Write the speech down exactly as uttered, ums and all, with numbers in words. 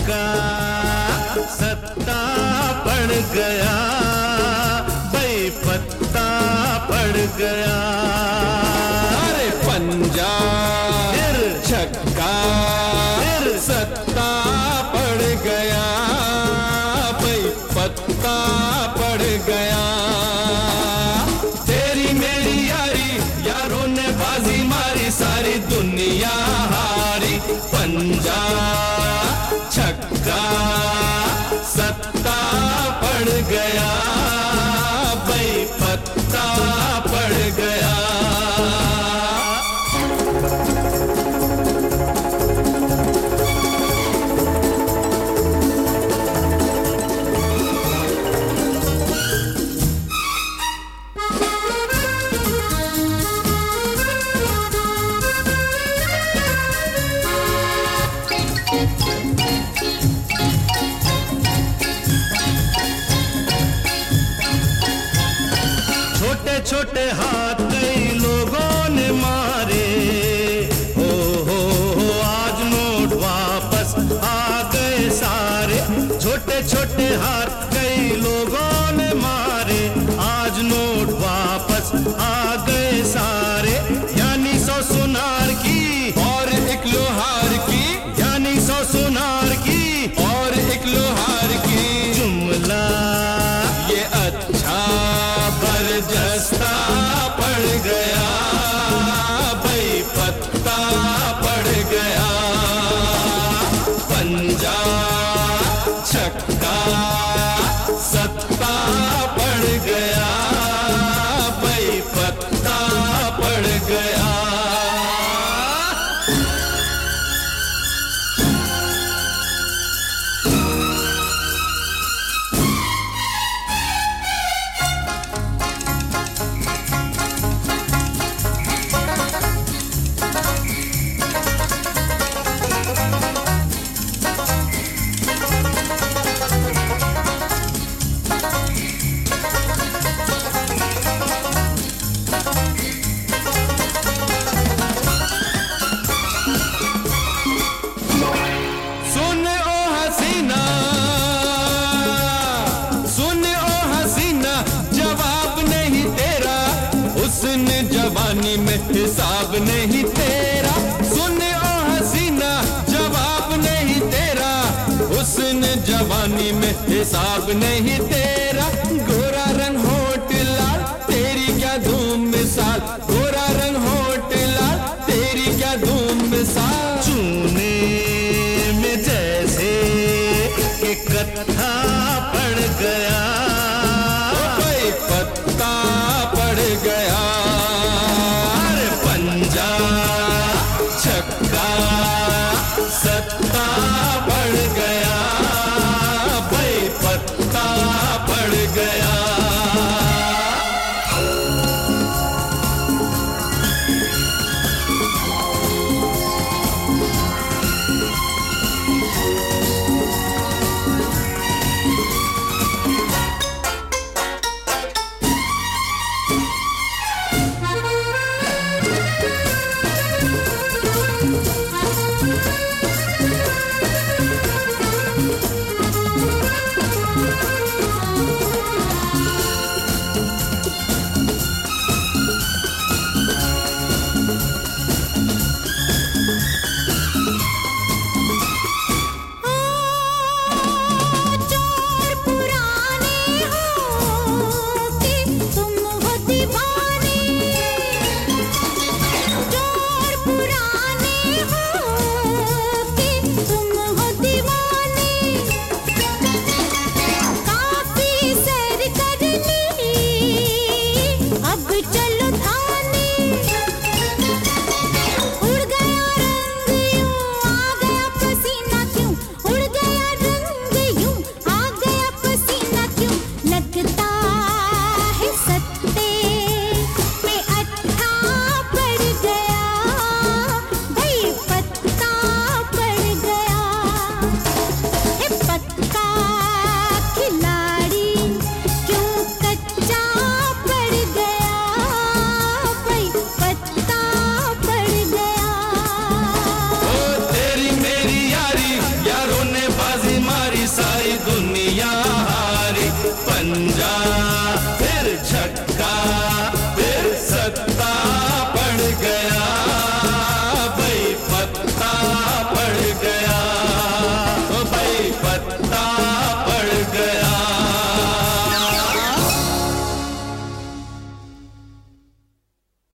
छक्का सत्ता पड़ गया, भाई पत्ता पड़ गया। अरे पंजा फिर छक्का फिर सत्ता पड़ गया, भाई पत्ता पड़ गया। तेरी मेरी यारी, यारों ने बाजी मारी, सारी दुनिया हारी। पंजा छक्का सत्ता पड़ गया, भाई पत्ता पड़ गया। छोटे छोटे हाथ कई लोगों ने मारे, हो हो हो आज नोट वापस आ गए सारे। छोटे छोटे हाथ कई लोगों ने मारे, आज नोट वापस आ गए सारे। यानी सौ सुनार की और एक लोहार की, यानी सौ सुनार की और एक लोहार की। जुमला ये अच्छा बरजस्ता पड़ गया, भाई पत्ता पड़ गया। पंजा छक्का सत्ता पड़ गया, भाई पत्ता पड़ गया। सुन ओ हसीना, सुन ओ हसीना, जवाब नहीं तेरा, हुस्न जवानी में हिसाब नहीं तेरा। सुन ओ हसीना, जवाब नहीं तेरा, हुस्न जवानी में हिसाब नहीं तेरा। गोरा रंग होठ लाल, तेरी क्या धूम मिसाल, गोरा रंग होठ लाल, तेरी क्या धूम मिसाल। चूने में जैसे कि कत्था पड़ गया, भाई पत्ता पड़ गया। अरे पंजा छक्का सत्ता पड़ गया, भाई पत्ता पड़ गया। पंजाब